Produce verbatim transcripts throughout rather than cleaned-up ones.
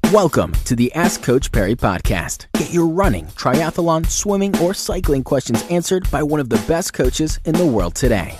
Welcome to the Ask Coach Perry podcast. Get your running, triathlon, swimming, or cycling questions answered by one of the best coaches in the world today.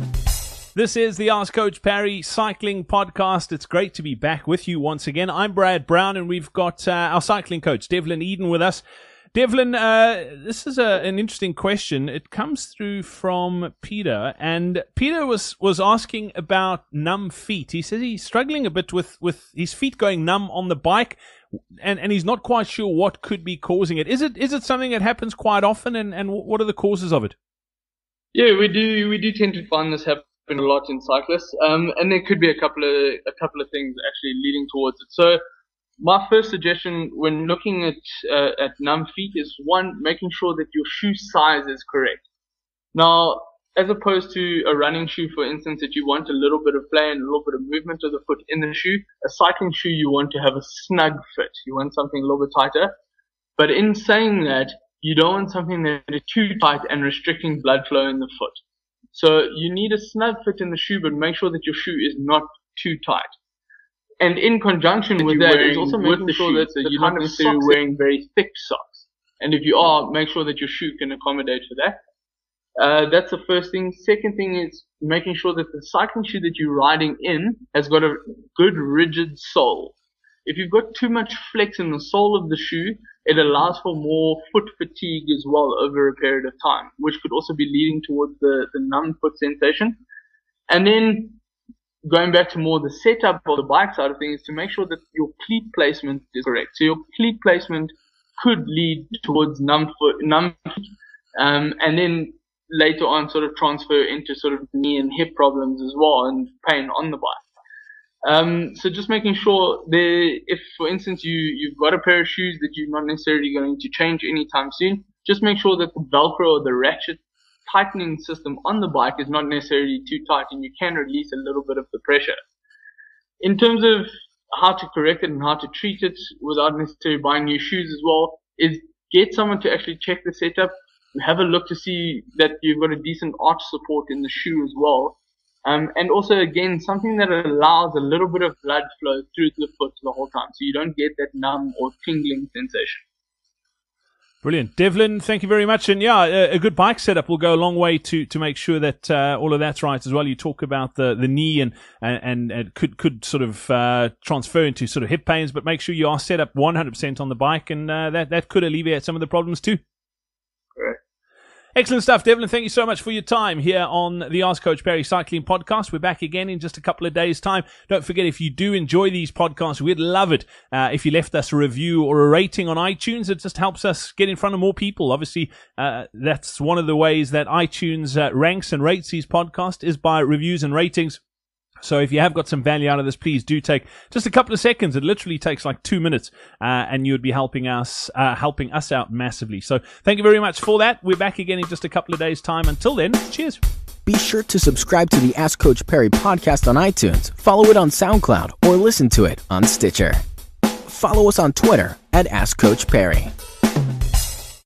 This is the Ask Coach Perry Cycling Podcast. It's great to be back with you once again. I'm Brad Brown, and we've got uh, our cycling coach, Devlin Eden, with us. Devlin, uh, this is a, an interesting question. It comes through from Peter, and Peter was, was asking about numb feet. He says he's struggling a bit with, with his feet going numb on the bike, and, and he's not quite sure what could be causing it. Is it is it something that happens quite often, and, and what are the causes of it? Yeah, we do we do tend to find this happen a lot in cyclists, um, and there could be a couple of a couple of things actually leading towards it. So, my first suggestion when looking at uh, at numb feet is, one, making sure that your shoe size is correct. Now, as opposed to a running shoe, for instance, that you want a little bit of play and a little bit of movement of the foot in the shoe, a cycling shoe you want to have a snug fit. You want something a little bit tighter. But in saying that, you don't want something that is too tight and restricting blood flow in the foot. So you need a snug fit in the shoe, but make sure that your shoe is not too tight. And in conjunction with that is also making sure that you're not necessarily wearing very thick socks. And if you are, make sure that your shoe can accommodate for that. Uh, that's the first thing. Second thing is making sure that the cycling shoe that you're riding in has got a good rigid sole. If you've got too much flex in the sole of the shoe, it allows for more foot fatigue as well over a period of time, which could also be leading towards the, the numb foot sensation. And then going back to more the setup of the bike side of things, to make sure that your cleat placement is correct. So your cleat placement could lead towards numb foot, numb feet, um, and then later on sort of transfer into sort of knee and hip problems as well and pain on the bike. Um, so just making sure that if, for instance, you, you've got a pair of shoes that you're not necessarily going to change anytime soon, just make sure that the Velcro or the ratchet tightening system on the bike is not necessarily too tight, and you can release a little bit of the pressure. In terms of how to correct it and how to treat it without necessarily buying new shoes as well, is get someone to actually check the setup, have a look to see that you've got a decent arch support in the shoe as well. Um, and also, again, something that allows a little bit of blood flow through the foot the whole time, so you don't get that numb or tingling sensation. Brilliant. Devlin, thank you very much. And yeah, a, a good bike setup will go a long way to, to make sure that uh, all of that's right as well. You talk about the, the knee and, and, and could, could sort of uh, transfer into sort of hip pains, but make sure you are set up one hundred percent on the bike, and uh, that, that could alleviate some of the problems too. Correct. Excellent stuff, Devlin. Thank you so much for your time here on the Ask Coach Perry Cycling Podcast. We're back again in just a couple of days' time. Don't forget, if you do enjoy these podcasts, we'd love it uh, if you left us a review or a rating on iTunes. It just helps us get in front of more people. Obviously, uh, that's one of the ways that iTunes uh, ranks and rates these podcasts, is by reviews and ratings. So if you have got some value out of this, please do take just a couple of seconds. It literally takes like two minutes, uh, and you would be helping us, uh, helping us out massively. So thank you very much for that. We're back again in just a couple of days' time. Until then, cheers. Be sure to subscribe to the Ask Coach Perry podcast on iTunes, follow it on SoundCloud, or listen to it on Stitcher. Follow us on Twitter at Ask Coach Perry.